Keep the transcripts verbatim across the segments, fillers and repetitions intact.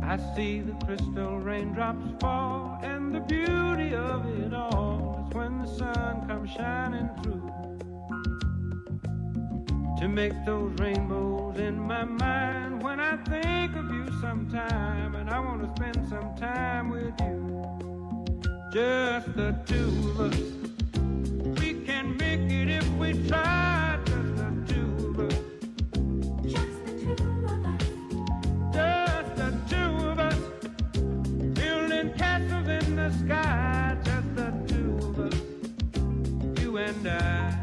I see the crystal raindrops fall, and the beauty of it all is when the sun comes shining through to make those rainbows in my mind. When I think of you sometime, and I want to spend some time with you, just the two of us. We can make it if we try, just the two of us. Just the two of us. Just the two of us. Building castles in the sky, just the two of us. You and I.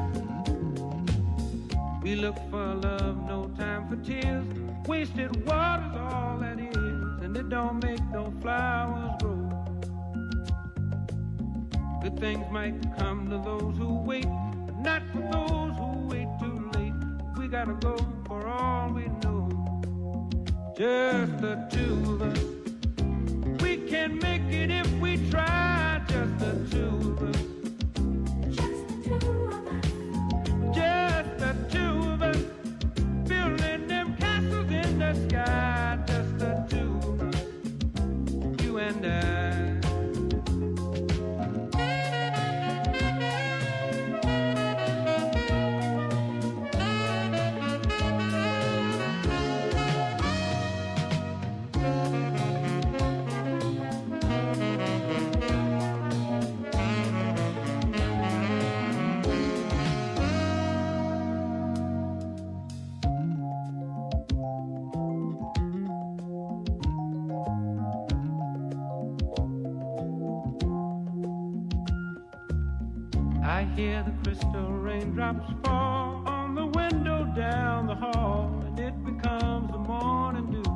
We look for love, no time for tears. Wasted water's all that is, and it don't make no flowers grow. Good things might come to those who wait, but not for those who wait too late. We gotta go for all we know. Just the two of us. We can make it if we try, just the two of us. Just the two of us. Just the two of us. Building them castles in the sky, just the two of us. You and I. I hear the crystal raindrops fall on the window down the hall, and it becomes the morning dew.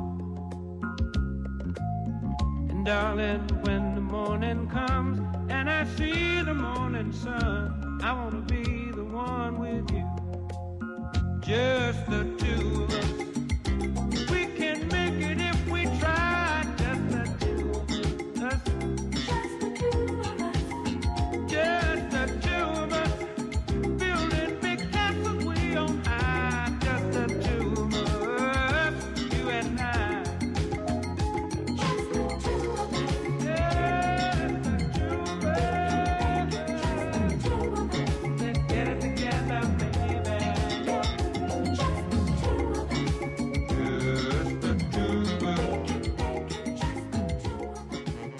And darling, when the morning comes and I see the morning sun, I want to be the one with you. Just the two of us. We can make it if we try, just the two of us. Just the two of us. Just the two of us. Building big castles way on high, just the two of us. You and I. Just the two of us. Just the two of us. Just the two of us. Let's get it together, baby. Just the two of us. Just the two of us. Just the two of us.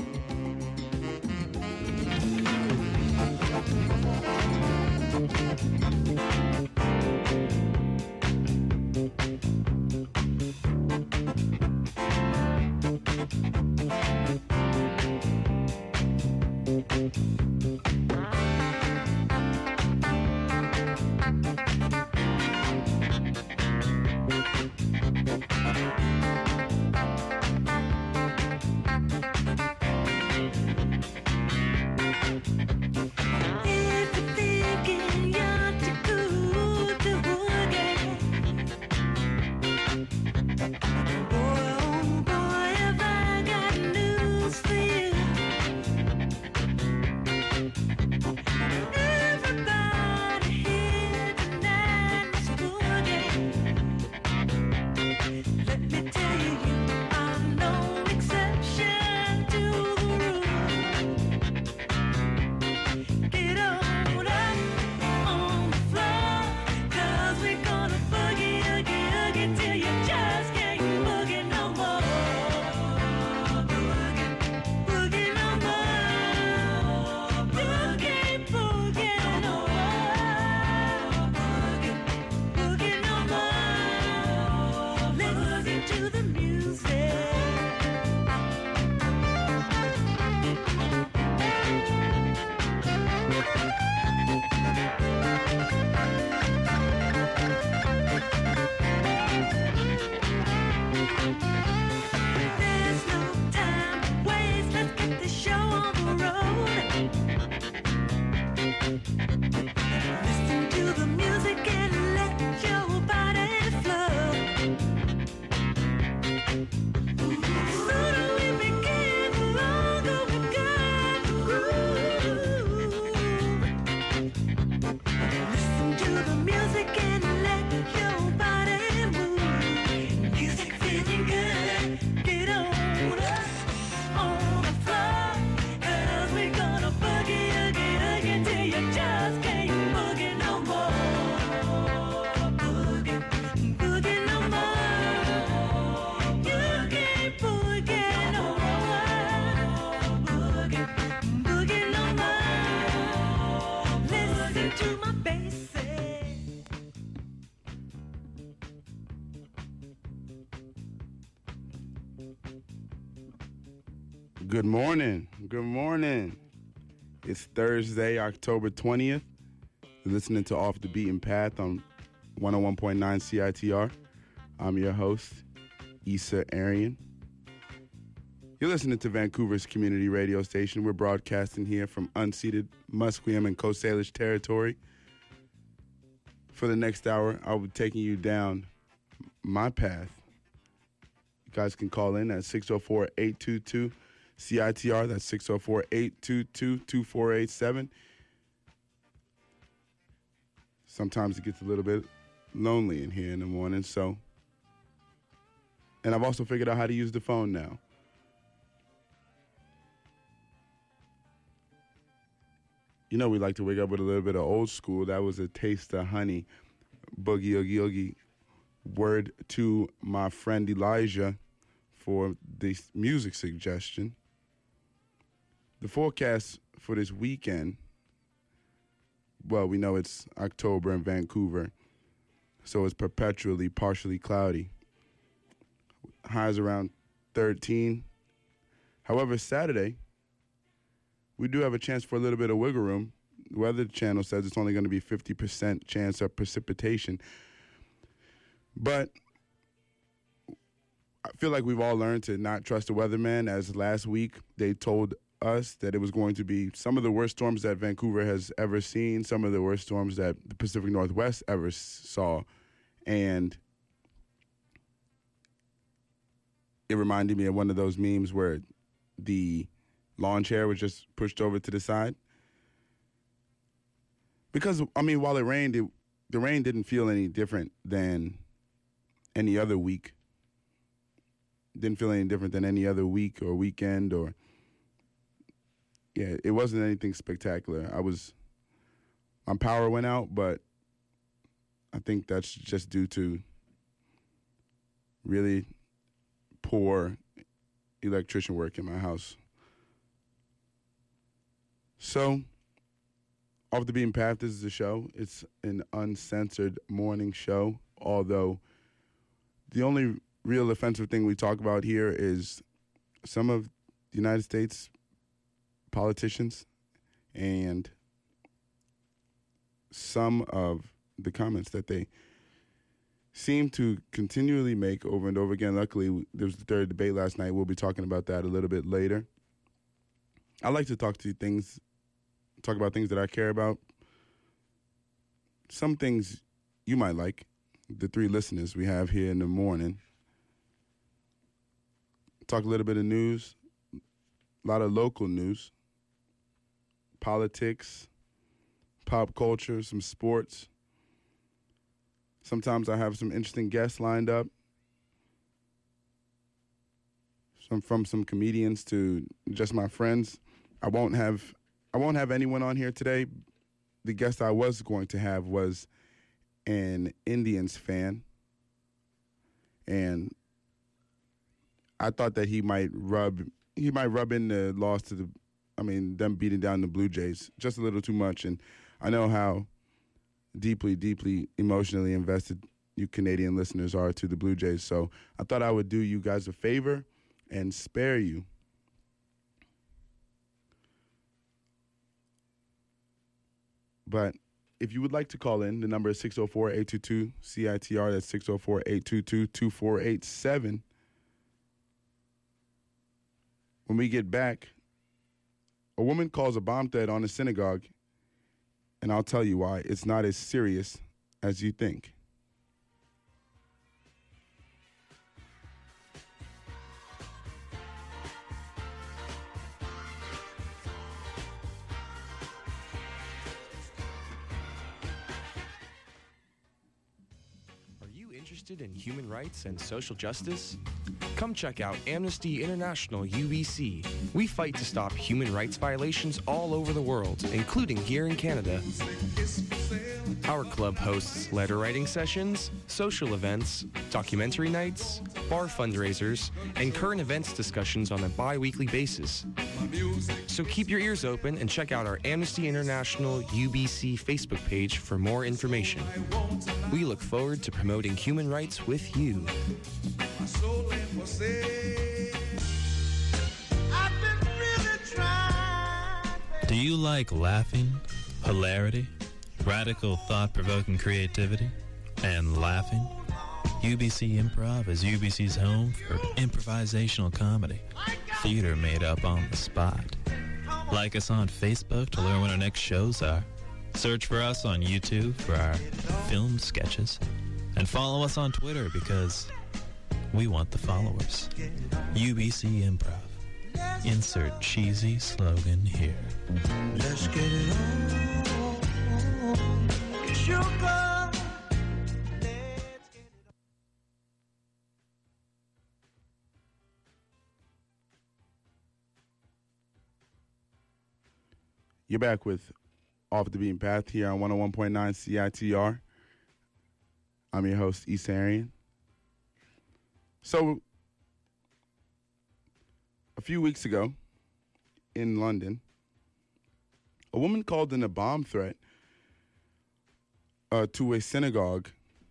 If you're thinking you're too good to forget, boy, oh boy, have I got news for you. Good morning. Good morning. It's Thursday, October twentieth. You're listening to Off the Beaten Path on one oh one point nine C I T R. I'm your host, Issa Arian. You're listening to Vancouver's community radio station. We're broadcasting here from unceded Musqueam and Coast Salish territory. For the next hour, I'll be taking you down my path. You guys can call in at six oh four, eight two two, C I T R. That's six oh four, eight two two, two four eight seven. Sometimes it gets a little bit lonely in here in the morning, so. And I've also figured out how to use the phone now. You know, we like to wake up with a little bit of old school. That was a Taste of Honey, Boogie Oogie Oogie. Word to my friend Elijah for this music suggestion. The forecast for this weekend, well, we know it's October in Vancouver, so it's perpetually partially cloudy. Highs around thirteen. However, Saturday, we do have a chance for a little bit of wiggle room. The Weather Channel says it's only going to be fifty percent chance of precipitation. But I feel like we've all learned to not trust the weatherman, as last week they told us that it was going to be some of the worst storms that Vancouver has ever seen, some of the worst storms that the Pacific Northwest ever s- saw. And it reminded me of one of those memes where the lawn chair was just pushed over to the side. Because, I mean, while it rained, it, the rain didn't feel any different than any other week. Didn't feel any different than any other week or weekend or, yeah, it wasn't anything spectacular. I was, my power went out, but I think that's just due to really poor electrician work in my house. So, Off the Beaten Path, this is a show. It's an uncensored morning show, although the only real offensive thing we talk about here is some of the United States politicians and some of the comments that they seem to continually make over and over again. Luckily, there was the third debate last night. We'll be talking about that a little bit later. I like to talk to things, talk about things that I care about. Some things you might like, the three listeners we have here in the morning. Talk a little bit of news, a lot of local news, politics, pop culture, some sports. Sometimes I have some interesting guests lined up, some from some comedians to just my friends. I won't have I won't have anyone on here today. The guest I was going to have was an Indians fan, and I thought that he might rub he might rub in the loss to the, I mean, them beating down the Blue Jays just a little too much. And I know how deeply, deeply emotionally invested you Canadian listeners are to the Blue Jays. So I thought I would do you guys a favor and spare you. But if you would like to call in, the number is six oh four, eight two two, C I T R. That's six oh four, eight two two, two four eight seven. When we get back, a woman calls a bomb threat on a synagogue, and I'll tell you why it's not as serious as you think. Interested in human rights and social justice? Come check out Amnesty International U B C. We fight to stop human rights violations all over the world, including here in Canada. Our club hosts letter writing sessions, social events, documentary nights, bar fundraisers, and current events discussions on a bi-weekly basis. So keep your ears open and check out our Amnesty International U B C Facebook page for more information. We look forward to promoting human rights with you. I've been Do you like laughing, hilarity, radical thought-provoking creativity, and laughing? U B C Improv is U B C's home for improvisational comedy, theater made up on the spot. Like us on Facebook to learn when our next shows are. Search for us on YouTube for our film sketches. And follow us on Twitter because we want the followers. U B C Improv. Insert cheesy slogan here. Let's get it on. Sugar. You're back with Off the Beaten Path here on one oh one point nine C I T R. I'm your host, Issa Arian. So, a few weeks ago in London, a woman called in a bomb threat uh, to a synagogue.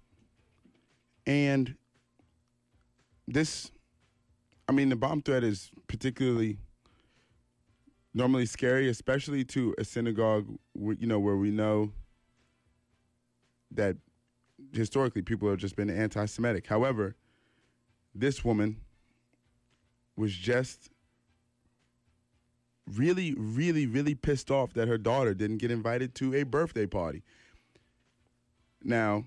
And this, I mean, the bomb threat is particularly normally scary, especially to a synagogue, you know, where we know that historically people have just been anti-Semitic. However, this woman was just really, really, really pissed off that her daughter didn't get invited to a birthday party. Now,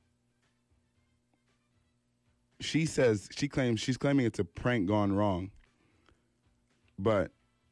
she says, she claims, she's claiming it's a prank gone wrong. But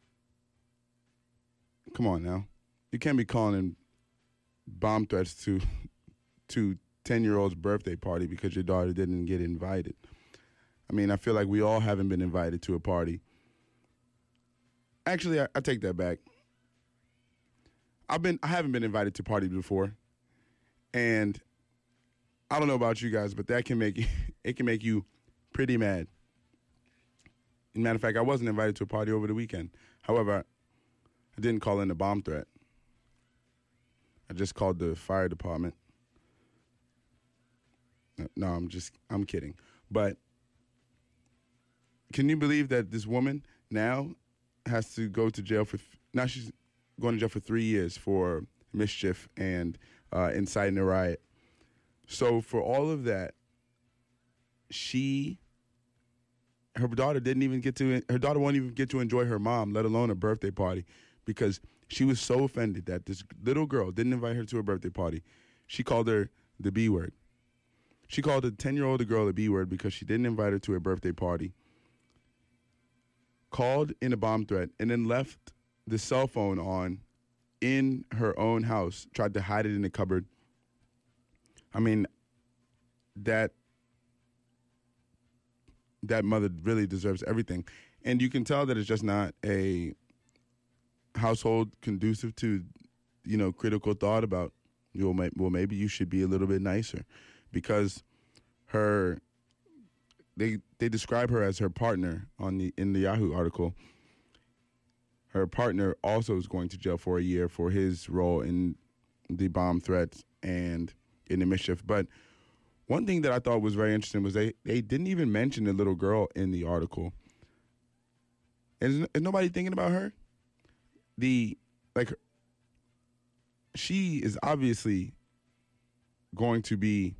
come on now. You can't be calling in bomb threats to to ten-year-old's birthday party because your daughter didn't get invited. I mean, I feel like we all haven't been invited to a party. Actually, I, I take that back. I've been I haven't been invited to parties before. And I don't know about you guys, but that can make you, it can make you pretty mad. As a matter of fact, I wasn't invited to a party over the weekend. However, I didn't call in a bomb threat. I just called the fire department. No, I'm just, I'm kidding. But can you believe that this woman now has to go to jail for, now she's going to jail for three years for mischief and uh, inciting a riot. So for all of that, she, her daughter didn't even get to, her daughter won't even get to enjoy her mom, let alone a birthday party, because she was so offended that this little girl didn't invite her to a birthday party. She called her the B word. She called a ten-year-old girl a B word because she didn't invite her to a birthday party, called in a bomb threat, and then left the cell phone on in her own house, tried to hide it in the cupboard. I mean, that that mother really deserves everything. And you can tell that it's just not a household conducive to, you know, critical thought about, you know, well, maybe you should be a little bit nicer. Because her, they they describe her as her partner on the in the Yahoo article. Her partner also is going to jail for a year for his role in the bomb threats and in the mischief. But one thing that I thought was very interesting was they, they didn't even mention the little girl in the article. And is, is nobody thinking about her? The, like, she is obviously going to be,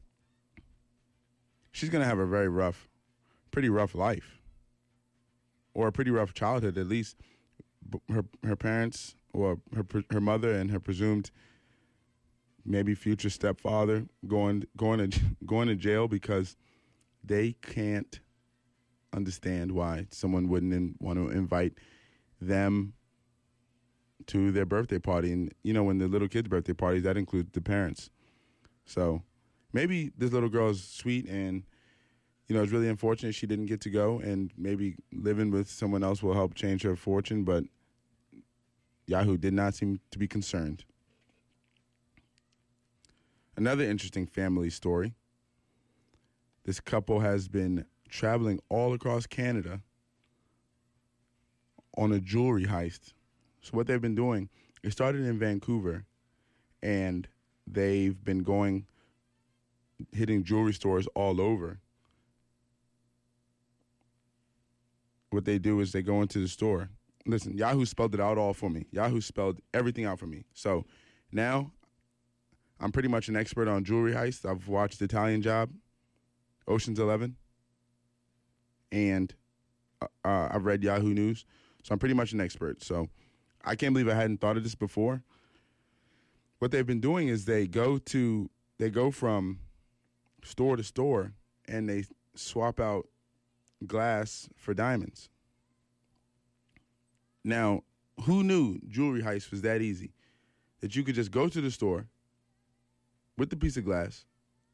she's going to have a very rough, pretty rough life. Or a pretty rough childhood, at least. Her her parents, or her her mother and her presumed maybe future stepfather going going to going to jail because they can't understand why someone wouldn't in, want to invite them to their birthday party. And you know, when the little kids' birthday parties, that includes the parents. So maybe this little girl is sweet and, you know, it's really unfortunate she didn't get to go, and maybe living with someone else will help change her fortune, but Yahoo did not seem to be concerned. Another interesting family story. This couple has been traveling all across Canada on a jewelry heist. So what they've been doing, it started in Vancouver, and they've been going, hitting jewelry stores all over. What they do is they go into the store listen, Yahoo spelled it out all for me. Yahoo spelled everything out for me. So now I'm pretty much an expert on jewelry heists. I've watched Italian Job, Ocean's Eleven, and uh, uh, I've read Yahoo News. So I'm pretty much an expert. So I can't believe I hadn't thought of this before. What they've been doing is they go to they go from store to store and they swap out glass for diamonds. Now, who knew jewelry heist was that easy? That you could just go to the store with the piece of glass.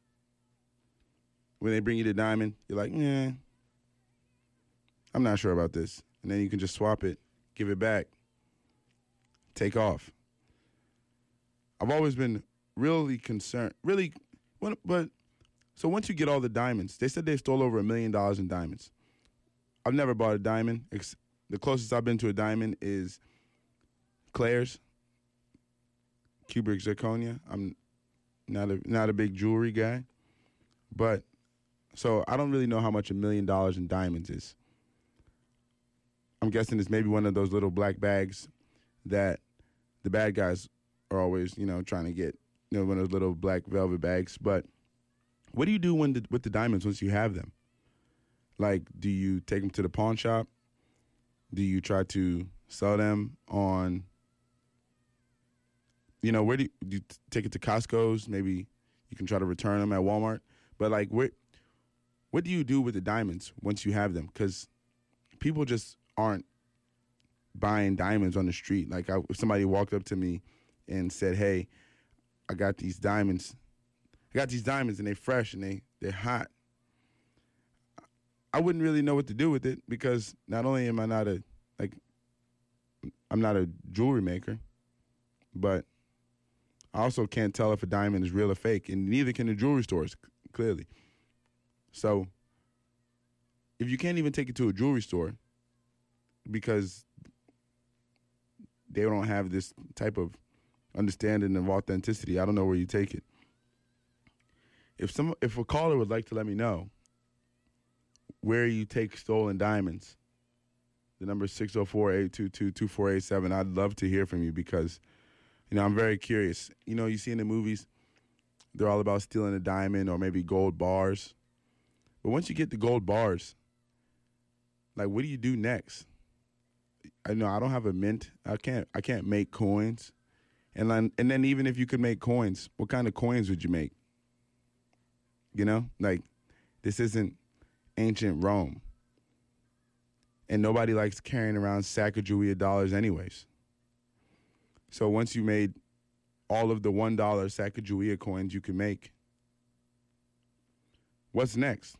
When they bring you the diamond, you're like, yeah, I'm not sure about this. And then you can just swap it, give it back, take off. I've always been really concerned, really, but, but so once you get all the diamonds, they said they stole over a million dollars in diamonds. I've never bought a diamond. Ex- The closest I've been to a diamond is Claire's, cubic zirconia. I'm not a not a big jewelry guy, but so I don't really know how much a million dollars in diamonds is. I'm guessing it's maybe one of those little black bags that the bad guys are always, you know, trying to get, you know, one of those little black velvet bags. But what do you do when the, with the diamonds once you have them? Like, do you take them to the pawn shop? Do you try to sell them on, you know, where do you, do you take it to Costco's? Maybe you can try to return them at Walmart. But, like, where, what do you do with the diamonds once you have them? Because people just aren't buying diamonds on the street. Like, I, if somebody walked up to me and said, hey, I got these diamonds. I got these diamonds, and they're fresh, and they, they're hot. I wouldn't really know what to do with it because not only am I not a, like, I'm not a jewelry maker, but I also can't tell if a diamond is real or fake, and neither can the jewelry stores, c- clearly. So if you can't even take it to a jewelry store because they don't have this type of understanding of authenticity, I don't know where you take it. If some, if a caller would like to let me know where you take stolen diamonds, the number is six oh four, eight two two, two four eight seven. I'd love to hear from you because, you know, I'm very curious. You know, you see in the movies, they're all about stealing a diamond or maybe gold bars. But once you get the gold bars, like, what do you do next? I know I don't have a mint. I can't I can't make coins. And then, and then even if you could make coins, what kind of coins would you make? You know, like, this isn't ancient Rome. And nobody likes carrying around Sacagawea dollars anyways. So once you made all of the one dollar Sacagawea coins you can make, what's next?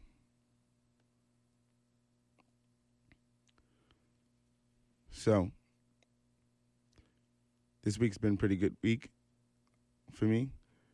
So this week's been a pretty good week for me.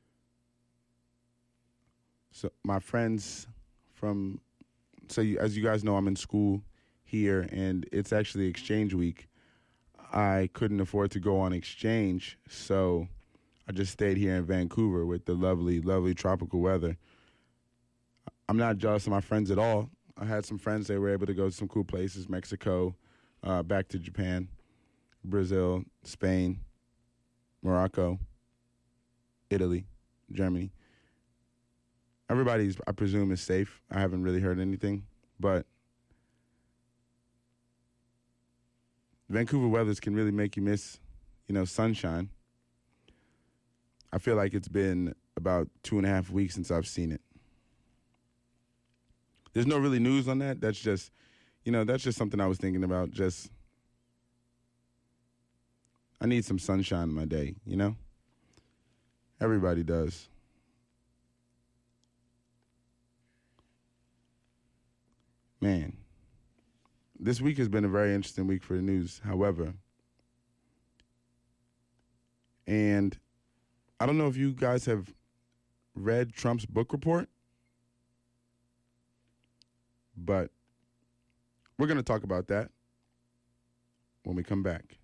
So my friends from, so you, as you guys know, I'm in school here, and it's actually exchange week. I couldn't afford to go on exchange, so I just stayed here in Vancouver with the lovely, lovely tropical weather. I'm not jealous of my friends at all. I had some friends that were able to go to some cool places, Mexico, uh, back to Japan, Brazil, Spain, Morocco, Italy, Germany. Everybody's, I presume, is safe. I haven't really heard anything, but Vancouver weathers can really make you miss, you know, sunshine. I feel like it's been about two and a half weeks since I've seen it. There's no really news on that. That's just, you know, that's just something I was thinking about. Just, I need some sunshine in my day, you know? Everybody does. Man, this week has been a very interesting week for the news, however. And I don't know if you guys have read Trump's book report, but we're going to talk about that when we come back.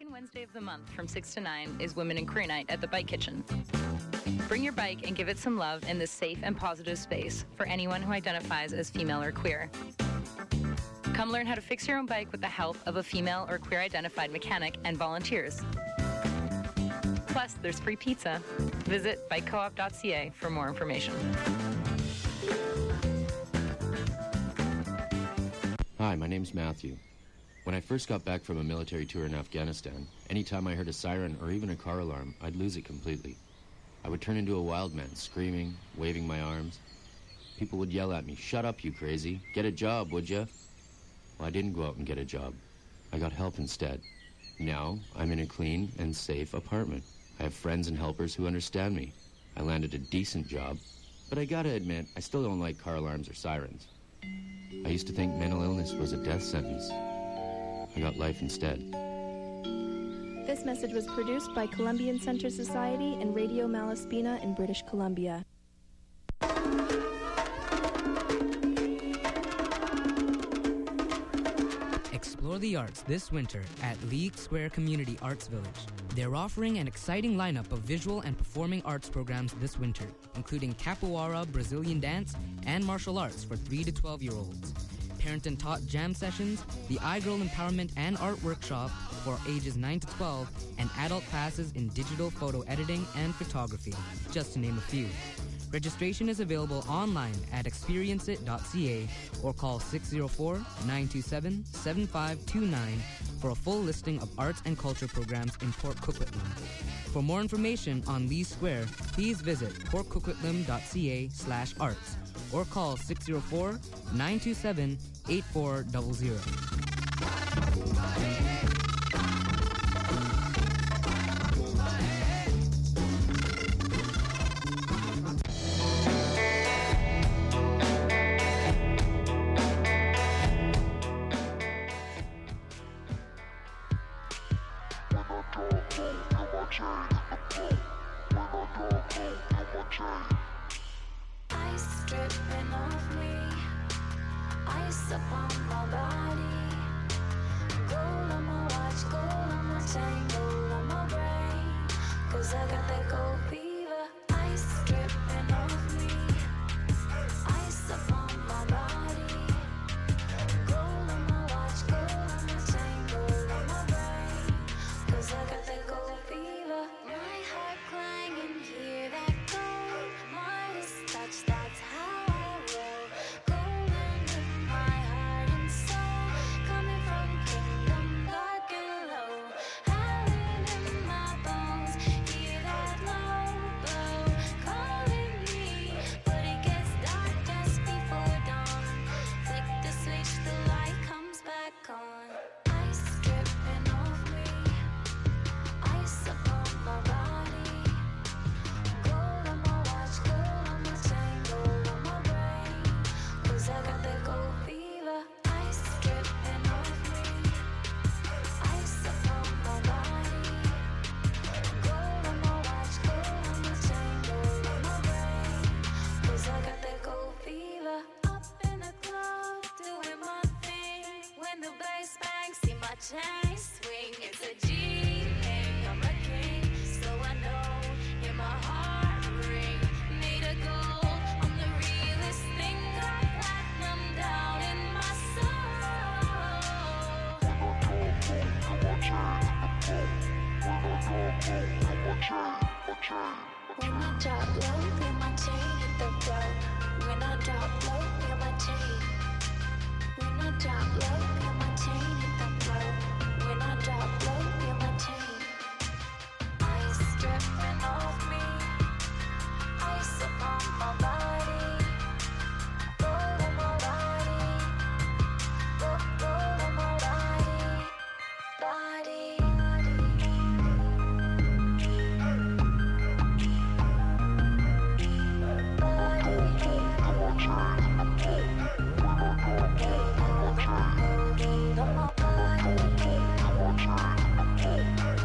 second Wednesday of the month from six to nine is Women in Queer Night at the Bike Kitchen. Bring your bike and give it some love in this safe and positive space for anyone who identifies as female or queer. Come learn how to fix your own bike with the help of a female or queer-identified mechanic and volunteers. Plus, there's free pizza. Visit bike co op dot c a for more information. Hi, my name's Matthew. When I first got back from a military tour in Afghanistan, anytime I heard a siren or even a car alarm, I'd lose it completely. I would turn into a wild man, screaming, waving my arms. People would yell at me, "Shut up, you crazy. Get a job, would ya?" Well, I didn't go out and get a job. I got help instead. Now, I'm in a clean and safe apartment. I have friends and helpers who understand me. I landed a decent job, but I gotta admit, I still don't like car alarms or sirens. I used to think mental illness was a death sentence. I got life instead. This message was produced by Columbian Center Society and Radio Malaspina in British Columbia. Explore the arts this winter at League Square Community Arts Village. They're offering an exciting lineup of visual and performing arts programs this winter, including capoeira, Brazilian dance, and martial arts for three to twelve-year-olds. Parent and taught jam sessions, the iGirl Empowerment and Art Workshop for ages nine to twelve, and adult classes in digital photo editing and photography, just to name a few. Registration is available online at experience it dot c a or call six oh four, nine two seven, seven five two nine for a full listing of arts and culture programs in Port Coquitlam. For more information on Lee Square, please visit port coquitlam dot c a slash arts or call six oh four, nine two seven, eight four zero zero. Ice dripping off me, ice upon my body, gold on my watch, gold on my chain, gold on my brain, 'cause I got that gold fever. Ice dripping off me, ice upon my body, gold on my watch, gold on my chain, gold on my brain, 'cause I got that gold fever. My heart clanging, hear that gold, Midas touch, that's how I roll. Golden in my heart and soul, coming from kingdom dark and low. Howling in my bones, hear that low blow, calling me, but it gets dark just before dawn. Flick the switch, the light comes back on. Ice dripping off me, ice upon my body, gold on my watch, gold on my chain, gold on my brain, 'cause I got that gold fever. Ice dripping off me, ice upon my body, gold on my watch, gold on my chain, gold on my brain, 'cause I got that gold fever. Up in the club, doing my thing, when the bass bang, see my chain swing. It's a G thing, I'm a king, so I know, hear my heart ring. Made of gold, I'm the realest thing, got platinum down in my soul. When I drop low, feel my chain hit the floor. When I drop low, feel my chain. When I drop low, feel my chain hit the floor. When I drop low, feel my chain. Ice dripping off me, ice upon my body, gold on my body, gold, gold on my body, body. Body.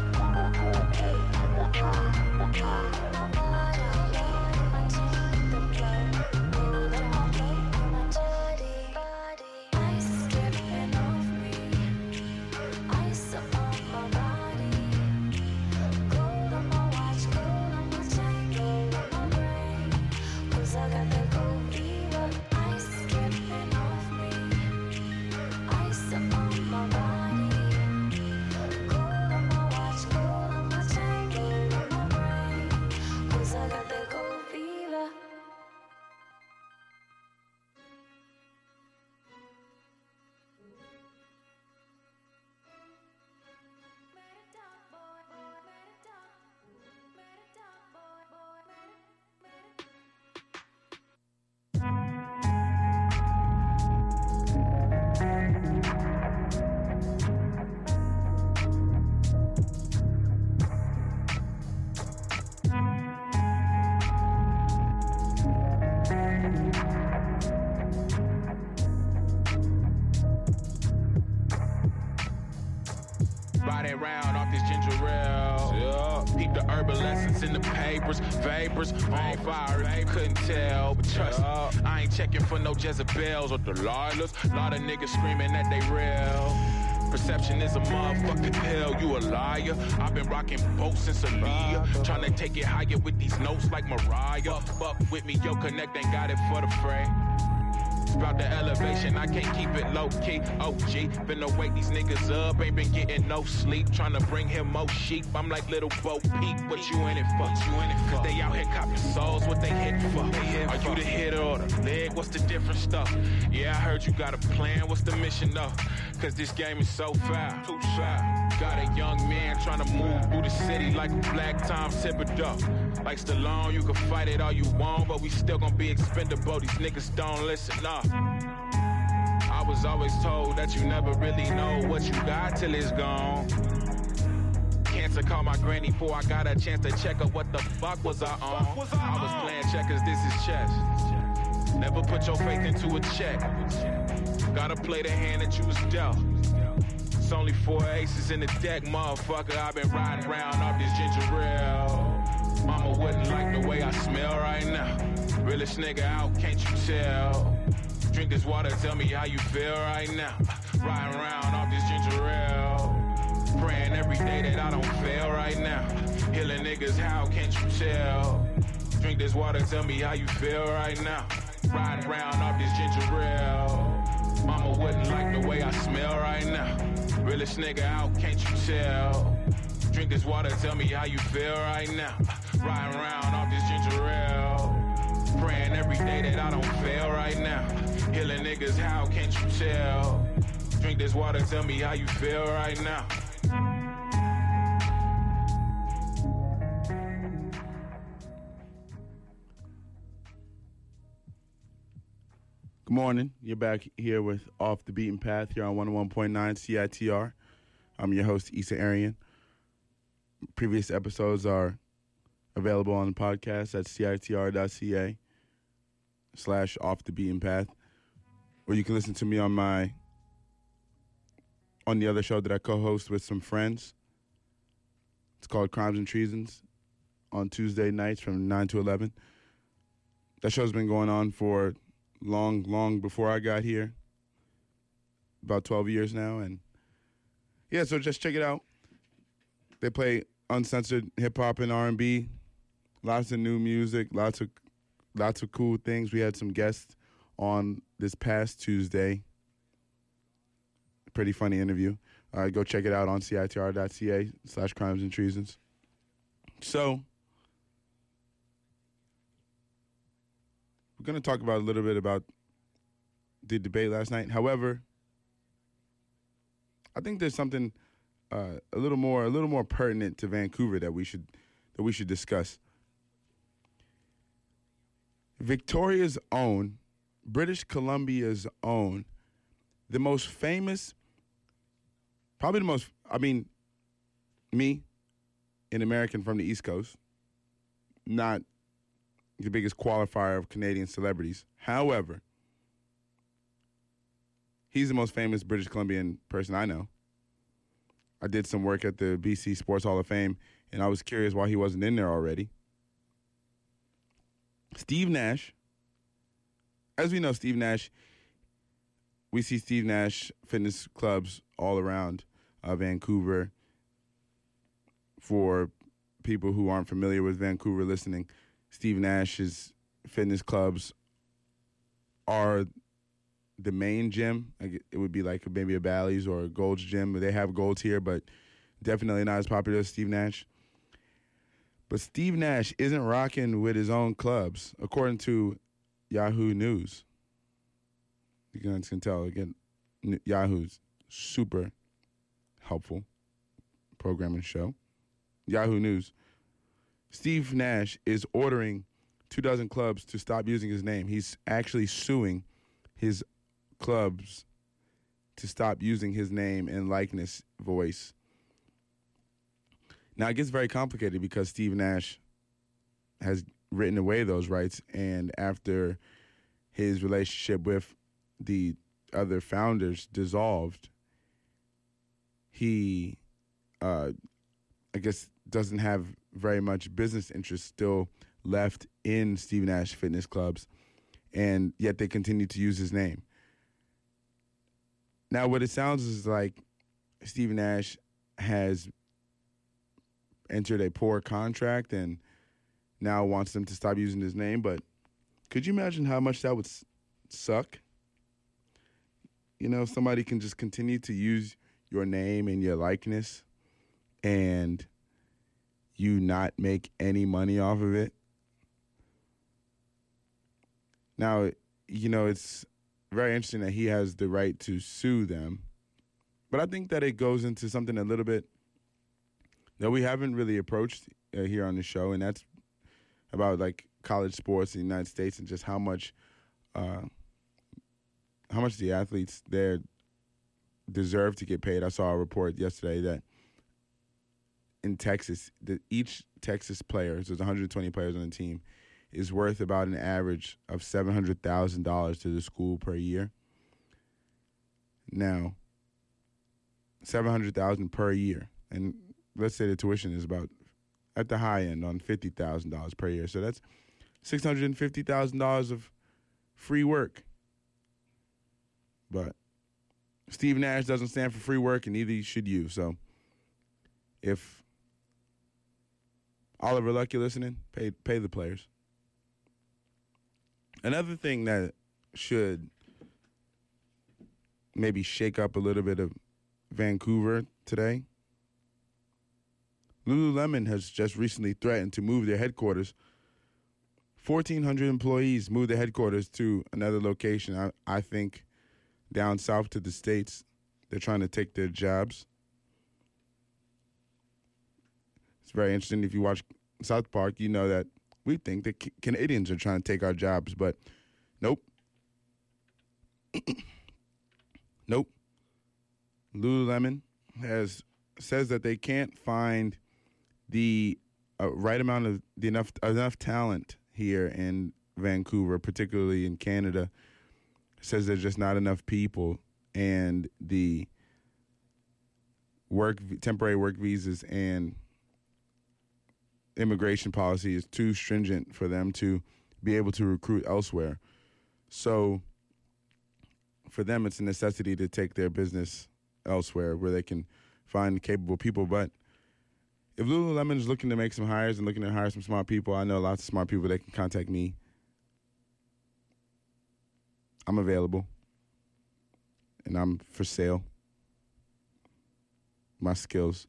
the urban lessons in the papers. Vapors, on fire if you couldn't tell. But trust me, I ain't checking for no Jezebels or Delilahs. Lot of niggas screaming that they real. Perception is a motherfucking hell, you a liar. I've been rocking both since Aaliyah. Tryna take it higher with these notes like Mariah. Fuck with me, yo, Connect ain't got it for the fray. It's about the elevation, I can't keep it low-key. O G, finna wake these niggas up, ain't been getting no sleep. Tryna bring him more sheep, I'm like little Bo Peep. What you in it for? You in it for? Cause they out here copping souls, what they hitting for? Are you the hitter or the leg? What's the different stuff? Yeah, I heard you got a plan, what's the mission though? Cause this game is so foul, too shy. Got a young man tryna move through the city like a black Tom Thibodeau. Like Stallone, you can fight it all you want, but we still gon' be expendable. These niggas don't listen, nah. I was always told that you never really know what you got till it's gone. Cancer called my granny before I got a chance to check her what the fuck was I on. I was playing checkers, this is chess. Never put your faith into a check. Gotta play the hand that you was dealt. It's only four aces in the deck, motherfucker. I've been riding around off this ginger ale. Mama wouldn't like the way I smell right now. Realest nigga out, can't you tell? Drink this water, tell me how you feel right now. Riding around off this ginger ale. Praying every day that I don't fail right now. Healing niggas, how can't you tell? Drink this water, tell me how you feel right now. Riding around off this ginger ale. Mama wouldn't like the way I smell right now. Realest nigga out, can't you tell? Drink this water, tell me how you feel right now. Riding around off this ginger ale. Praying every day that I don't fail right now. Healing niggas, how can't you tell? Drink this water, tell me how you feel right now. Good morning. You're back here with Off the Beaten Path here on one oh one point nine C I T R. I'm your host, Issa Arian. Previous episodes are available on the podcast at citr.ca slash Off the Beaten Path. Or you can listen to me on my on the other show that I co-host with some friends. It's called Crimes and Treasons on Tuesday nights from nine to eleven. That show's been going on for long, long before I got here. About twelve years now. And yeah, so just check it out. They play uncensored hip-hop and R and B. Lots of new music, lots of lots of cool things. We had some guests on this past Tuesday. Pretty funny interview. Uh, go check it out on citr.ca slash crimes and treasons. So, we're going to talk about a little bit about the debate last night. However, I think there's something uh, a little more a little more pertinent to Vancouver that we should that we should discuss. Victoria's own, British Columbia's own, the most famous, probably the most, I mean, me, an American from the East Coast, not the biggest qualifier of Canadian celebrities. However, he's the most famous British Columbian person I know. I did some work at the B C Sports Hall of Fame, and I was curious why he wasn't in there already. Steve Nash. As we know, Steve Nash, we see Steve Nash fitness clubs all around uh, Vancouver. For people who aren't familiar with Vancouver listening, Steve Nash's fitness clubs are the main gym. It would be like maybe a Bally's or a Gold's Gym. They have Gold's here, but definitely not as popular as Steve Nash. But Steve Nash isn't rocking with his own clubs, according to Yahoo News. You guys can tell, again, Yahoo's super helpful programming show. Yahoo News. Steve Nash is ordering two dozen clubs to stop using his name. He's actually suing his clubs to stop using his name and likeness voice. Now, it gets very complicated because Steve Nash has written away those rights, and after his relationship with the other founders dissolved, he, uh, I guess, doesn't have very much business interests still left in Steve Nash fitness clubs, and yet they continue to use his name. Now, what it sounds is like Steve Nash has entered a poor contract and now wants them to stop using his name, but could you imagine how much that would s- suck? You know, somebody can just continue to use your name and your likeness and you not make any money off of it. Now, you know, it's very interesting that he has the right to sue them, but I think that it goes into something a little bit that we haven't really approached uh, here on the show, and that's about like college sports in the United States and just how much, uh, how much the athletes there deserve to get paid. I saw a report yesterday that in Texas, that each Texas player, so there's one hundred twenty players on the team, is worth about an average of seven hundred thousand dollars to the school per year. Now, seven hundred thousand dollars per year, and let's say the tuition is about, at the high end, on fifty thousand dollars per year. So that's six hundred fifty thousand dollars of free work. But Steve Nash doesn't stand for free work, and neither should you. So if Oliver Luck, you're listening, pay, pay the players. Another thing that should maybe shake up a little bit of Vancouver today, Lululemon has just recently threatened to move their headquarters. fourteen hundred employees moved their headquarters to another location, I, I think, down south to the States. They're trying to take their jobs. It's very interesting. If you watch South Park, you know that we think that Canadians are trying to take our jobs, but nope. Nope. Lululemon has says that they can't find the uh, right amount of the enough enough talent here in Vancouver, particularly in Canada. Says there's just not enough people, and the work temporary work visas and immigration policy is too stringent for them to be able to recruit elsewhere. So for them, it's a necessity to take their business elsewhere where they can find capable people. But if Lululemon is looking to make some hires and looking to hire some smart people, I know lots of smart people that can contact me. I'm available, and I'm for sale. My skills.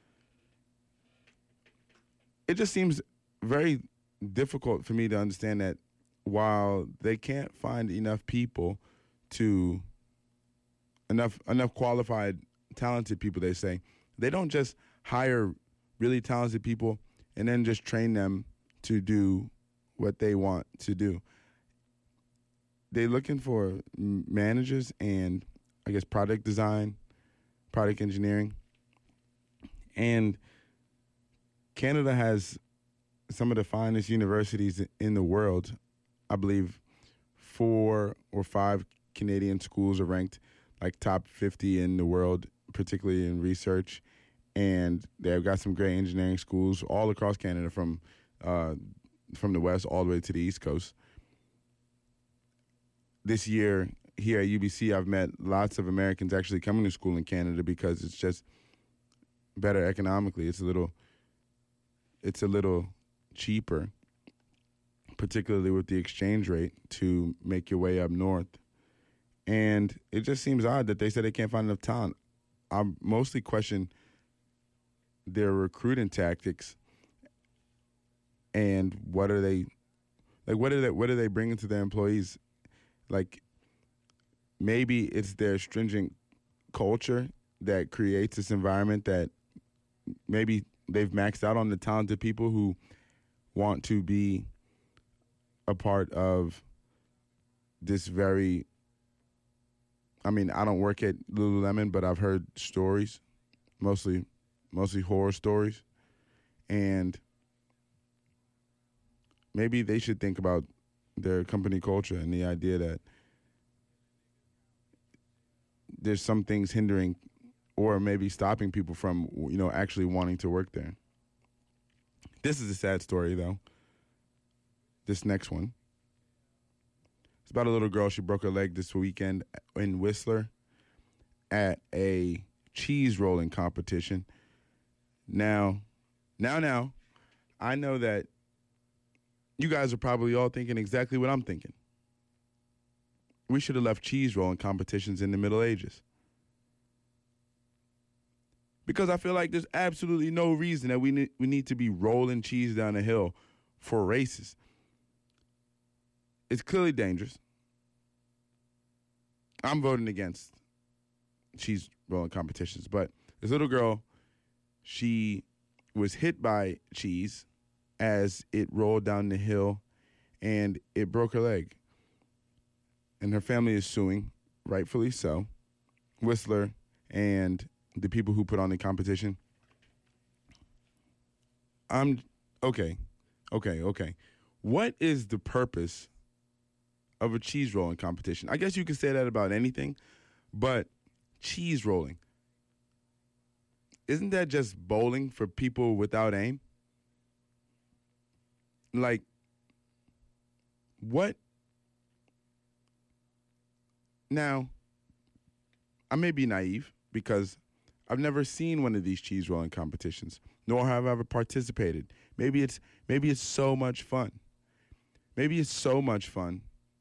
It just seems very difficult for me to understand that while they can't find enough people to enough enough qualified, talented people, they say, they don't just hire really talented people and then just train them to do what they want to do. They're looking for managers and, I guess, product design, product engineering. And Canada has some of the finest universities in the world. I believe four or five Canadian schools are ranked like top fifty in the world, particularly in research. And they've got some great engineering schools all across Canada, from uh, from the west all the way to the east coast. This year here at U B C, I've met lots of Americans actually coming to school in Canada because it's just better economically. It's a little, it's a little cheaper, particularly with the exchange rate, to make your way up north. And it just seems odd that they said they can't find enough talent. I mostly question their recruiting tactics and what are they, like, what are they, what are they bringing to their employees? Like, maybe it's their stringent culture that creates this environment that maybe they've maxed out on the talented people who want to be a part of this very, I mean, I don't work at Lululemon, but I've heard stories, mostly mostly horror stories, and maybe they should think about their company culture and the idea that there's some things hindering or maybe stopping people from, you know, actually wanting to work there. This is a sad story, though. This next one. It's about a little girl. She broke her leg this weekend in Whistler at a cheese rolling competition. Now, now, now, I know that you guys are probably all thinking exactly what I'm thinking. We should have left cheese rolling competitions in the Middle Ages. Because I feel like there's absolutely no reason that we need, we need to be rolling cheese down a hill for races. It's clearly dangerous. I'm voting against cheese rolling competitions. But this little girl, she was hit by cheese as it rolled down the hill, and it broke her leg. And her family is suing, rightfully so, Whistler and the people who put on the competition. I'm, okay, okay, okay. What is the purpose of a cheese rolling competition? I guess you could say that about anything, but cheese rolling, isn't that just bowling for people without aim? Like, what? Now, I may be naive because I've never seen one of these cheese rolling competitions, nor have I ever participated. Maybe it's maybe it's so much fun. Maybe it's so much fun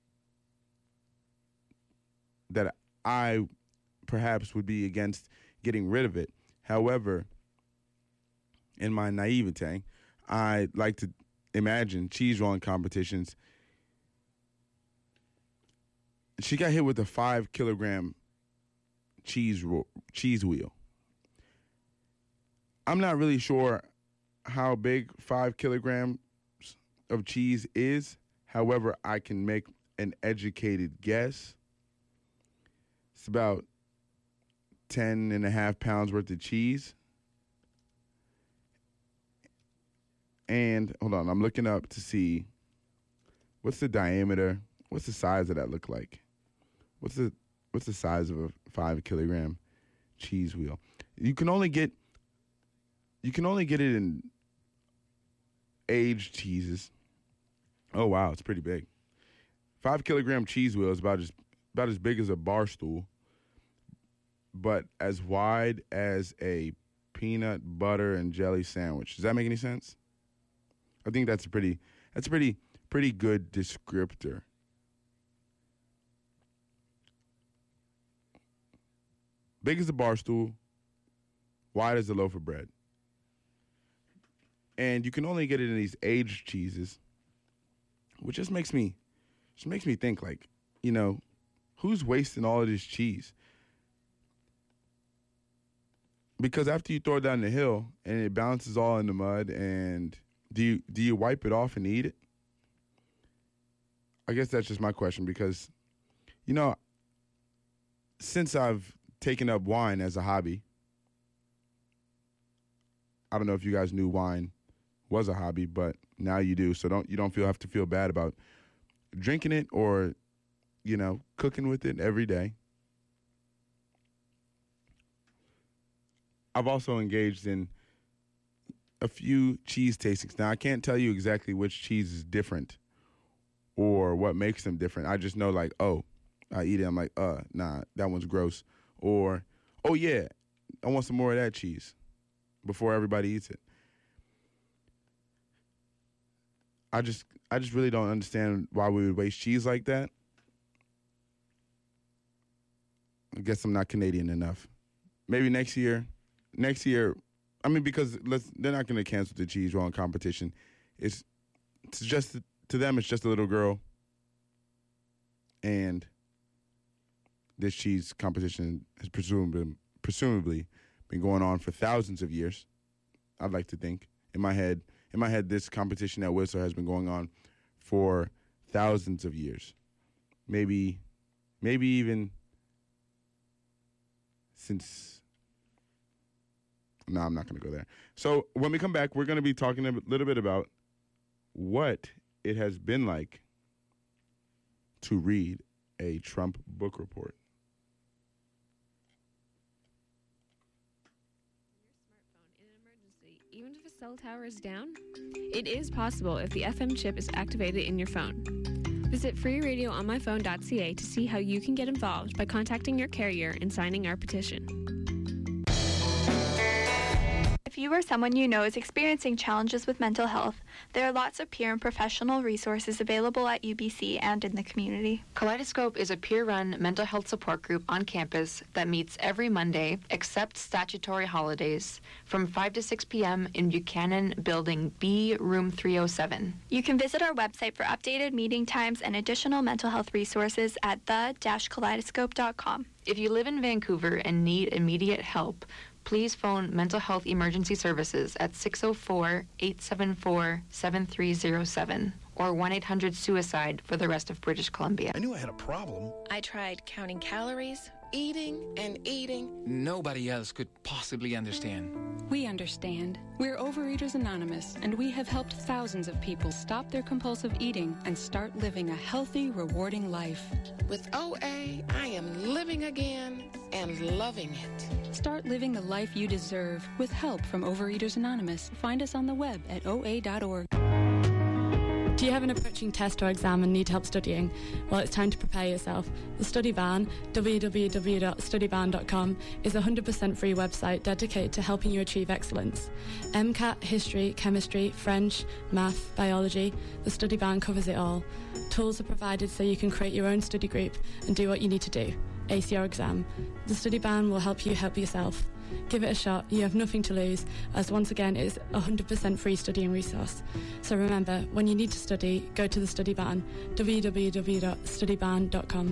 that I perhaps would be against getting rid of it. However, in my naivete, I like to imagine cheese rolling competitions. She got hit with a five kilogram cheese ro- cheese wheel. I'm not really sure how big five kilograms of cheese is. However, I can make an educated guess. It's about ten and a half pounds worth of cheese. And hold on, I'm looking up to see what's the diameter, what's the size of that look like? What's the what's the size of a five kilogram cheese wheel? You can only get you can only get it in aged cheeses. Oh wow, it's pretty big. Five kilogram cheese wheel is about as about as big as a bar stool, but as wide as a peanut butter and jelly sandwich. Does that make any sense? I think that's a pretty that's a pretty pretty good descriptor. Big as a bar stool, wide as a loaf of bread. And you can only get it in these aged cheeses, which just makes me just makes me think, like, you know, who's wasting all of this cheese? Because after you throw it down the hill and it bounces all in the mud, and do you do you wipe it off and eat it? I guess that's just my question, because, you know, since I've taken up wine as a hobby, I don't know if you guys knew wine was a hobby, but now you do. So don't you don't feel have to feel bad about drinking it or, you know, cooking with it every day. I've also engaged in a few cheese tastings. Now, I can't tell you exactly which cheese is different or what makes them different. I just know, like, oh, I eat it, I'm like, uh, nah, that one's gross. Or, oh, yeah, I want some more of that cheese before everybody eats it. I just I just really don't understand why we would waste cheese like that. I guess I'm not Canadian enough. Maybe next year, next year, I mean, because let's, they're not going to cancel the cheese rolling competition. It's, it's just, to them, it's just a little girl. And this cheese competition has presumably, presumably been going on for thousands of years. I'd like to think. In my head, in my head, this competition at Whistler has been going on for thousands of years. Maybe, maybe even since... No, I'm not going to go there. So when we come back, we're going to be talking a little bit about what it has been like to read a Trump book report. cell towers down? It is possible if the F M chip is activated in your phone. Visit free radio on my phone dot c a to see how you can get involved by contacting your carrier and signing our petition. If you or someone you know is experiencing challenges with mental health, there are lots of peer and professional resources available at U B C and in the community. Kaleidoscope is a peer-run mental health support group on campus that meets every Monday, except statutory holidays, from five to six p.m. in Buchanan Building B, Room three oh seven. You can visit our website for updated meeting times and additional mental health resources at the dash kaleidoscope dot com. If you live in Vancouver and need immediate help, please phone Mental Health Emergency Services at six oh four, eight seven four, seven three oh seven or one eight hundred suicide for the rest of British Columbia. I knew I had a problem. I tried counting calories, eating, and eating. Nobody else could possibly understand. We understand. We're Overeaters Anonymous, and we have helped thousands of people stop their compulsive eating and start living a healthy, rewarding life. With O A, I am living again and loving it. Start living the life you deserve with help from Overeaters Anonymous. Find us on the web at O A dot org. Do you have an approaching test or exam and need help studying? Well, it's time to prepare yourself. The Study Barn, w w w dot study barn dot com, is a one hundred percent free website dedicated to helping you achieve excellence. MCAT, history, chemistry, French, math, biology, the Study Barn covers it all. Tools are provided so you can create your own study group and do what you need to do. Ace your exam. The Study Barn will help you help yourself. Give it a shot. You have nothing to lose, as once again it is a one hundred percent free studying resource. So remember, when you need to study, go to the Study Barn, w w w dot study barn dot com.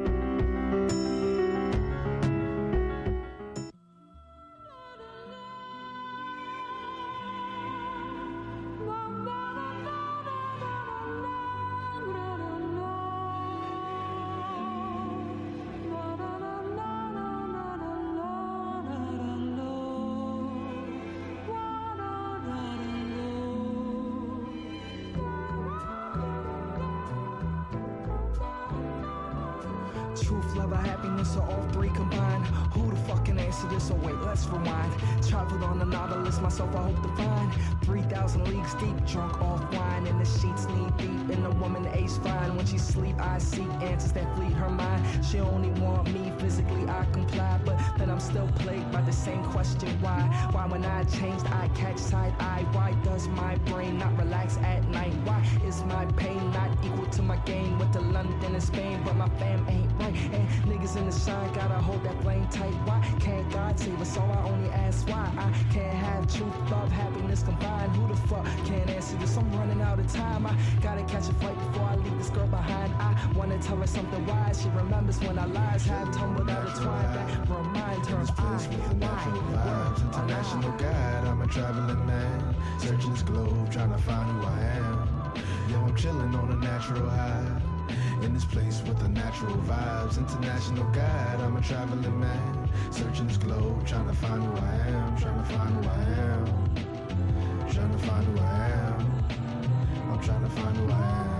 Truth, love, or happiness, or all three combined. Who the fucking answer this? Oh wait, let's rewind. Traveled on the Nautilus, myself I hope to find three thousand leagues deep, drunk off wine. In the sheets knee deep, in a woman ace fine. When she sleep, I seek answers that fleet her mind. She only want me, physically I comply, but then I'm still plagued by the same question. Why? Why when I changed, I catch side eye? Why does my brain not relax at night? Why is my pain not equal to my gain? Went to London and Spain, but my fam ain't right. And niggas in the shine, gotta hold that flame tight. Why can't God save us all? I only ask why. I can't have truth, love, happiness combined. Who the fuck can't answer this? I'm running out of time. I gotta catch a flight before I leave this girl behind. I wanna tell her something wise. She remembers when our lives have tumbled out of twine. That remind her of I, why, international guide, I'm a traveling man, searching this globe, trying to find who I am. Yo, I'm chilling on a natural high, in this place with the natural vibes. International guide, I'm a traveling man, searching this globe, trying to find who I am, trying to find who I am, trying to find who I am. I'm trying to find who I am.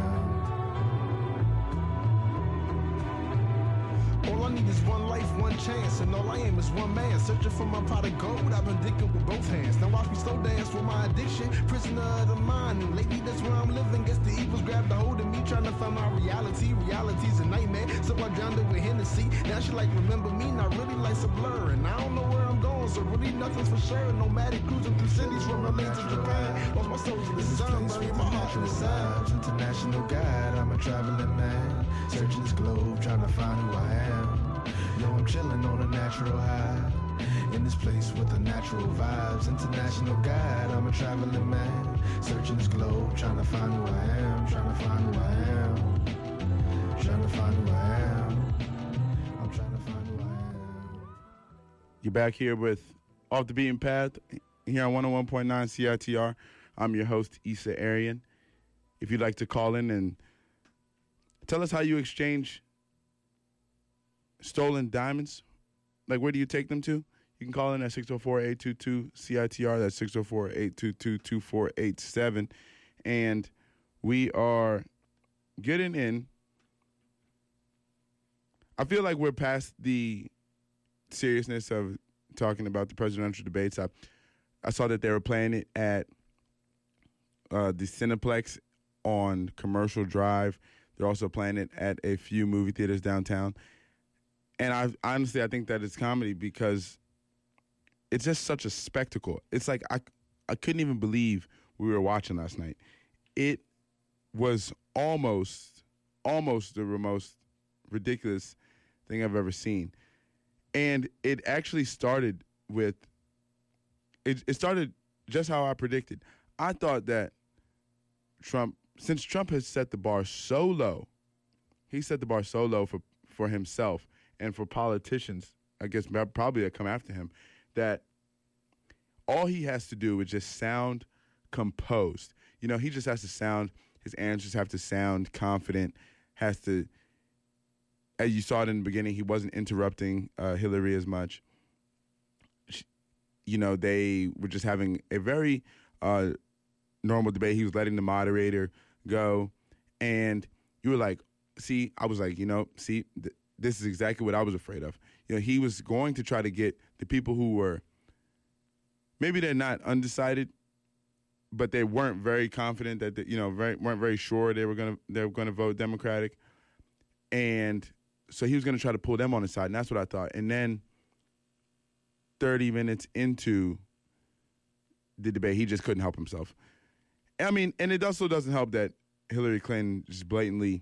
All I need is one life, one chance, and all I am is one man, searching for my pot of gold. I've been digging with both hands. Now watch me slow dance with my addiction, prisoner of the mind. And lately that's where I'm living. Guess the evils grabbed a hold of me, trying to find my reality. Reality's a nightmare, so I drowned it with Hennessy. Now she like remember me, not really life's a blur, and I don't know where I'm going, so really nothing's for sure. Nomadic cruising through cities from L A to Japan. Lost my soul in the sun, buried my heart in the sand. International guide, I'm a traveling man, searching this globe, trying to find who I am. Yo, I'm chilling on a natural high, in this place with the natural vibes. International guide, I'm a traveling man, searching this globe, trying to find who I am, trying to find who I am, trying to find who I am. I'm trying to find who I am. You're back here with Off the Beaten Path here on one oh one point nine C I T R. I'm your host, Issa Arian. If you'd like to call in and tell us how you exchange stolen diamonds, like where do you take them to? You can call in at six oh four, eight two two, C I T R. That's six oh four, eight two two, two four eight seven. And we are getting in. I feel like we're past the seriousness of talking about the presidential debates. I, I saw that they were playing it at uh, the Cineplex on Commercial Drive. They're also playing it at a few movie theaters downtown. And I honestly, I think that it's comedy because it's just such a spectacle. It's like I, I couldn't even believe we were watching last night. It was almost, almost the most ridiculous thing I've ever seen. And it actually started with, it, it started just how I predicted. I thought that Trump, since Trump has set the bar so low, he set the bar so low for, for himself and for politicians, I guess probably that come after him, that all he has to do is just sound composed. You know, he just has to sound, his answers have to sound confident, has to, as you saw it in the beginning, he wasn't interrupting uh, Hillary as much. You know, they were just having a very uh, normal debate. He was letting the moderator go. And you were like, see, I was like, you know, see, th- this is exactly what I was afraid of. You know, he was going to try to get the people who were, maybe they're not undecided, but they weren't very confident that, they, you know, very, weren't very sure they were going to they were going to vote Democratic. And so he was going to try to pull them on his side, and that's what I thought. And then thirty minutes into the debate, he just couldn't help himself. I mean, and it also doesn't help that Hillary Clinton just blatantly,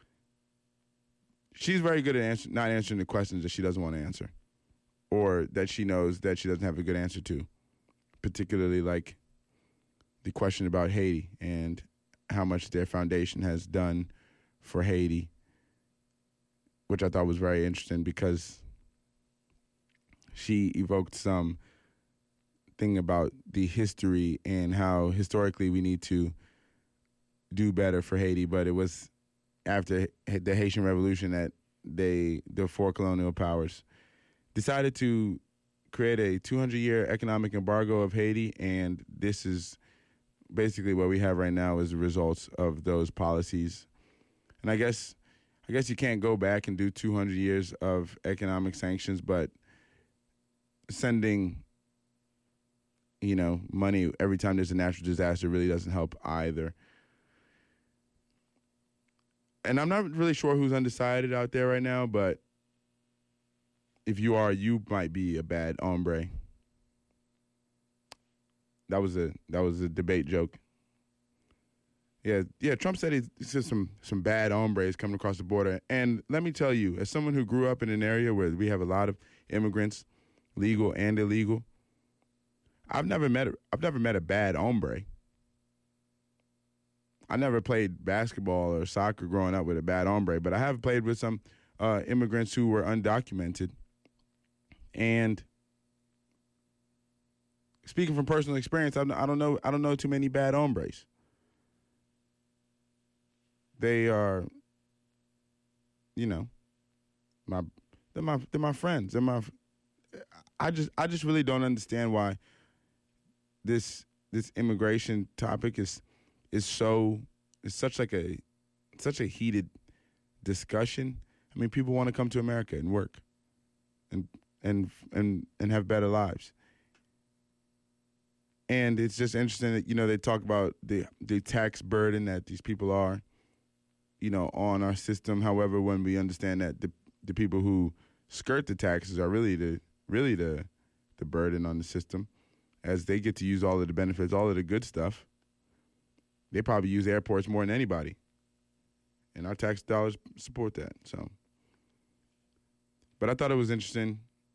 she's very good at answer, not answering the questions that she doesn't want to answer or that she knows that she doesn't have a good answer to, particularly like the question about Haiti and how much their foundation has done for Haiti, which I thought was very interesting because she evoked some thing about the history and how historically we need to do better for Haiti, but it was after the Haitian Revolution that they, the four colonial powers, decided to create a two hundred year economic embargo of Haiti, and this is basically what we have right now as the results of those policies. And I guess I guess you can't go back and do two hundred years of economic sanctions, but sending, you know, money every time there's a natural disaster really doesn't help either. And I'm not really sure who's undecided out there right now, but if you are, you might be a bad hombre. That was a that was a debate joke. Yeah, yeah. Trump said he said some some bad hombres coming across the border, and let me tell you, as someone who grew up in an area where we have a lot of immigrants, legal and illegal, I've never met a, I've never met a bad hombre. I never played basketball or soccer growing up with a bad hombre, but I have played with some uh, immigrants who were undocumented. And speaking from personal experience, I don't know. I don't know too many bad hombres. They are, you know, my they're my they're my friends. They're my. I just I just really don't understand why this this immigration topic is is so is such like a such a heated discussion. I mean, people want to come to America and work, and and and and have better lives. And it's just interesting that, you know, they talk about the the tax burden that these people are, you know, on our system. However, when we understand that the the people who skirt the taxes are really the really the the burden on the system, as they get to use all of the benefits, all of the good stuff. They probably use airports more than anybody, and our tax dollars support that. So, but I thought it was interesting.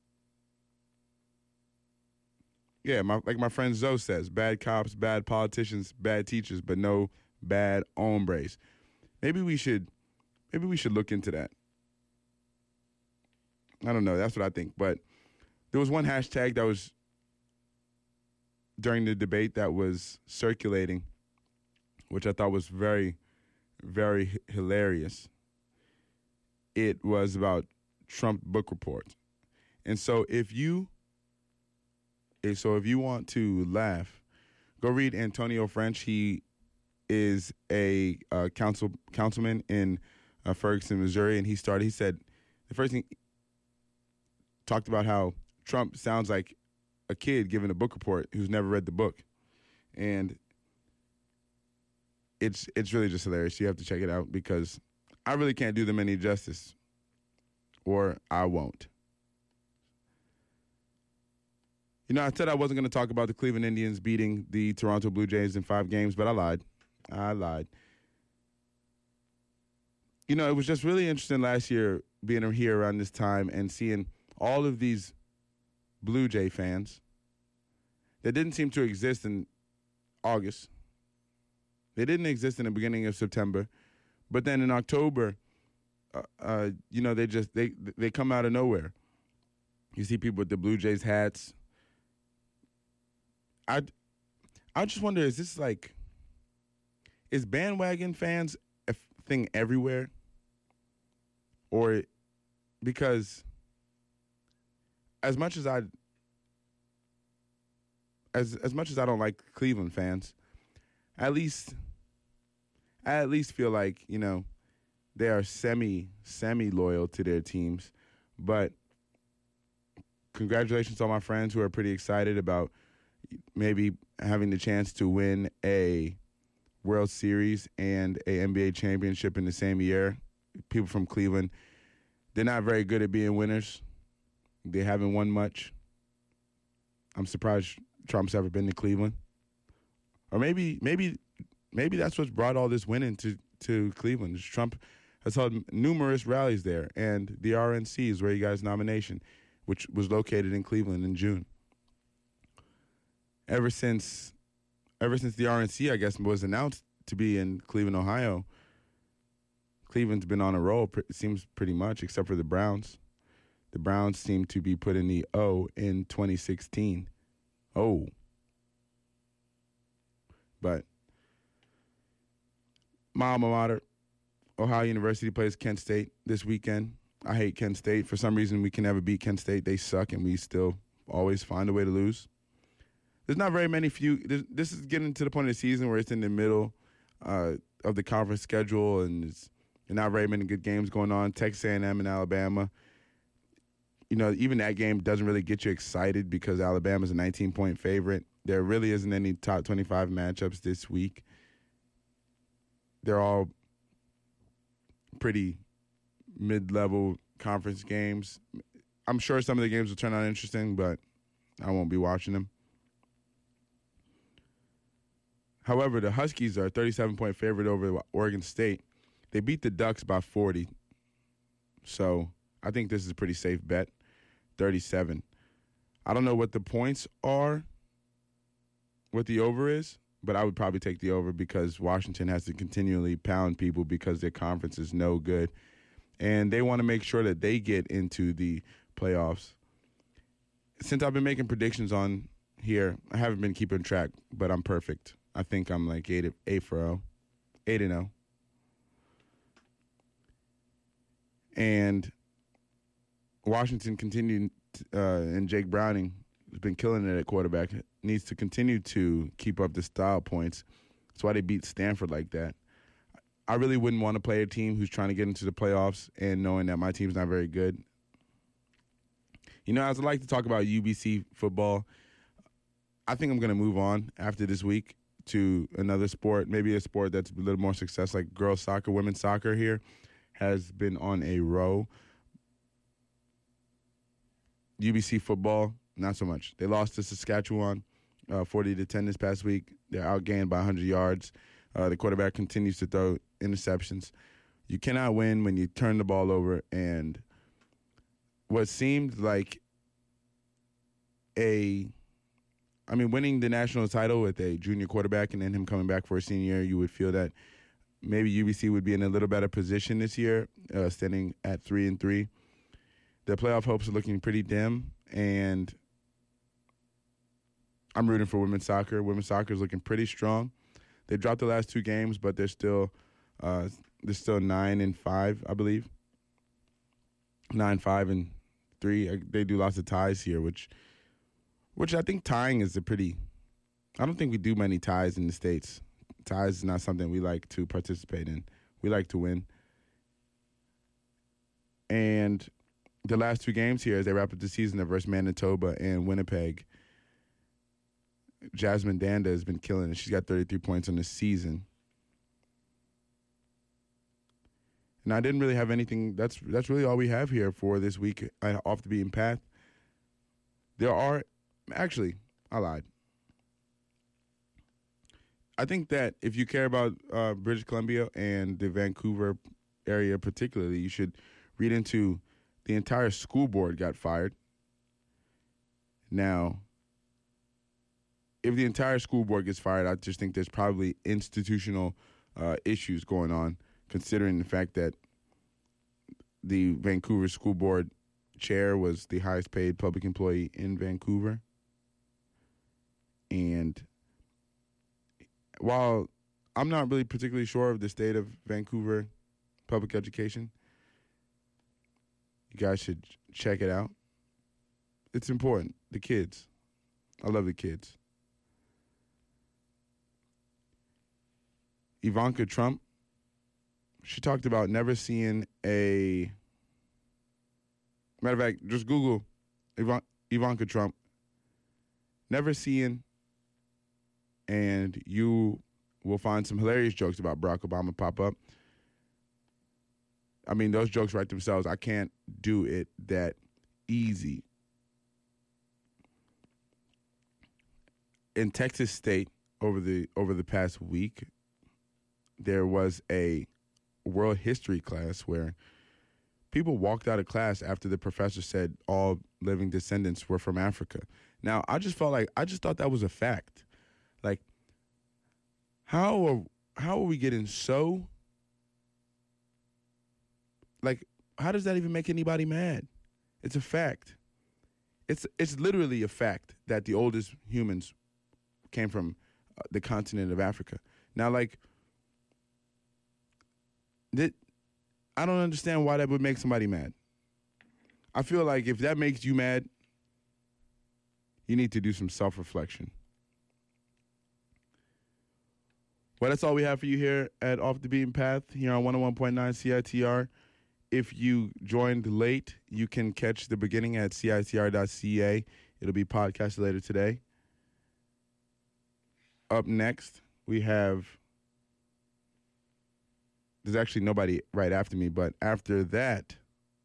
Yeah, my, like my friend Zoe says, bad cops, bad politicians, bad teachers, but no bad hombres. Maybe we should, maybe we should look into that. I don't know. That's what I think. But there was one hashtag that was during the debate that was circulating, which I thought was very, very h- hilarious. It was about Trump book report. And so if you So if you want to laugh, go read Antonio French. He is a uh, council councilman in uh, Ferguson, Missouri, and he started. He said the first thing talked about how Trump sounds like a kid giving a book report who's never read the book, and it's it's really just hilarious. You have to check it out because I really can't do them any justice, or I won't. You know, I said I wasn't going to talk about the Cleveland Indians beating the Toronto Blue Jays in five games, but I lied. I lied. You know, it was just really interesting last year being here around this time and seeing all of these Blue Jay fans that didn't seem to exist in August. They didn't exist in the beginning of September. But then in October, uh, uh, you know, they just they they come out of nowhere. You see people with the Blue Jays hats. I I just wonder, is this like, is bandwagon fans a thing everywhere? Or because as much as I as as much as I don't like Cleveland fans, at least I at least feel like, you know, they are semi semi loyal to their teams. But congratulations to all my friends who are pretty excited about maybe having the chance to win a World Series and a N B A championship in the same year. People from Cleveland, they're not very good at being winners. They haven't won much. I'm surprised Trump's ever been to Cleveland. Or maybe maybe maybe that's what's brought all this winning to, to Cleveland. Trump has held numerous rallies there, and the R N C is where he got his nomination, which was located in Cleveland in June. Ever since ever since the R N C, I guess, was announced to be in Cleveland, Ohio, Cleveland's been on a roll, it seems pretty much, except for the Browns. The Browns seem to be put in the O in twenty sixteen. Oh. But my alma mater, Ohio University, plays Kent State this weekend. I hate Kent State. For some reason, we can never beat Kent State. They suck, and we still always find a way to lose. There's not very many few. This is getting to the point of the season where it's in the middle uh, of the conference schedule, and it's there's not very many good games going on. Texas A and M and Alabama. You know, even that game doesn't really get you excited because Alabama's a nineteen-point favorite. There really isn't any top twenty-five matchups this week. They're all pretty mid-level conference games. I'm sure some of the games will turn out interesting, but I won't be watching them. However, the Huskies are a thirty-seven-point favorite over Oregon State. They beat the Ducks by forty. So I think this is a pretty safe bet, thirty-seven. I don't know what the points are, what the over is, but I would probably take the over because Washington has to continually pound people because their conference is no good. And they want to make sure that they get into the playoffs. Since I've been making predictions on here, I haven't been keeping track, but I'm perfect. I think I'm like eight, eight for oh, eight and oh. And Washington continued, uh, and Jake Browning has been killing it at quarterback. Needs to continue to keep up the style points. That's why they beat Stanford like that. I really wouldn't want to play a team who's trying to get into the playoffs and knowing that my team's not very good. You know, as I like to talk about U B C football, I think I'm going to move on after this week to another sport, maybe a sport that's a little more success, like girls soccer, women's soccer here has been on a row. U B C football, not so much. They lost to Saskatchewan uh, forty to ten this past week. They're outgained by one hundred yards. Uh, the quarterback continues to throw interceptions. You cannot win when you turn the ball over, and what seemed like a I mean, winning the national title with a junior quarterback and then him coming back for a senior year, you would feel that maybe U B C would be in a little better position this year, uh, standing at three and three. The playoff hopes are looking pretty dim, and I'm rooting for women's soccer. Women's soccer is looking pretty strong. They dropped the last two games, but they're still uh, they're still nine and five, I believe. Nine, five, and three. They do lots of ties here, which. Which I think tying is a pretty – I don't think we do many ties in the States. Ties is not something we like to participate in. We like to win. And the last two games here, as they wrap up the season, are versus Manitoba and Winnipeg. Jasmine Danda has been killing it. She's got thirty-three points on the season. And I didn't really have anything. That's that's really all we have here for this week at Off the Beaten Path. There are, actually, I lied. I think that if you care about uh, British Columbia and the Vancouver area particularly, you should read into the entire school board got fired. Now, if the entire school board gets fired, I just think there's probably institutional uh, issues going on, considering the fact that the Vancouver school board chair was the highest paid public employee in Vancouver. And while I'm not really particularly sure of the state of Vancouver public education, you guys should check it out. It's important. The kids. I love the kids. Ivanka Trump, she talked about never seeing a... Matter of fact, just Google Ivan, Ivanka Trump. Never seeing, and you will find some hilarious jokes about Barack Obama pop up. I mean, those jokes write themselves. I can't do it that easy. In Texas State, over the over the past week, there was a world history class where people walked out of class after the professor said all living descendants were from Africa. Now, I just felt like, I just thought that was a fact. Like, how are, how are we getting so, like, how does that even make anybody mad? It's a fact. It's it's literally a fact that the oldest humans came from uh, the continent of Africa. Now, like, that, I don't understand why that would make somebody mad. I feel like if that makes you mad, you need to do some self-reflection. Well, that's all we have for you here at Off the Beaten Path, here on one oh one point nine C I T R. If you joined late, you can catch the beginning at C I T R dot C A. It'll be podcasted later today. Up next, we have... There's actually nobody right after me, but after that,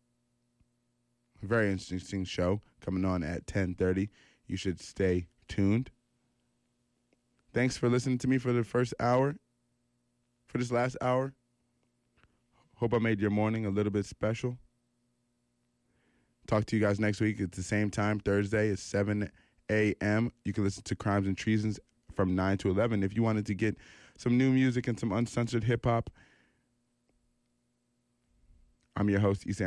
a very interesting show coming on at ten thirty. You should stay tuned. Thanks for listening to me for the first hour, for this last hour. Hope I made your morning a little bit special. Talk to you guys next week at the same time, Thursday at seven a.m. You can listen to Crimes and Treasons from nine to eleven. If you wanted to get some new music and some uncensored hip-hop, I'm your host, Issa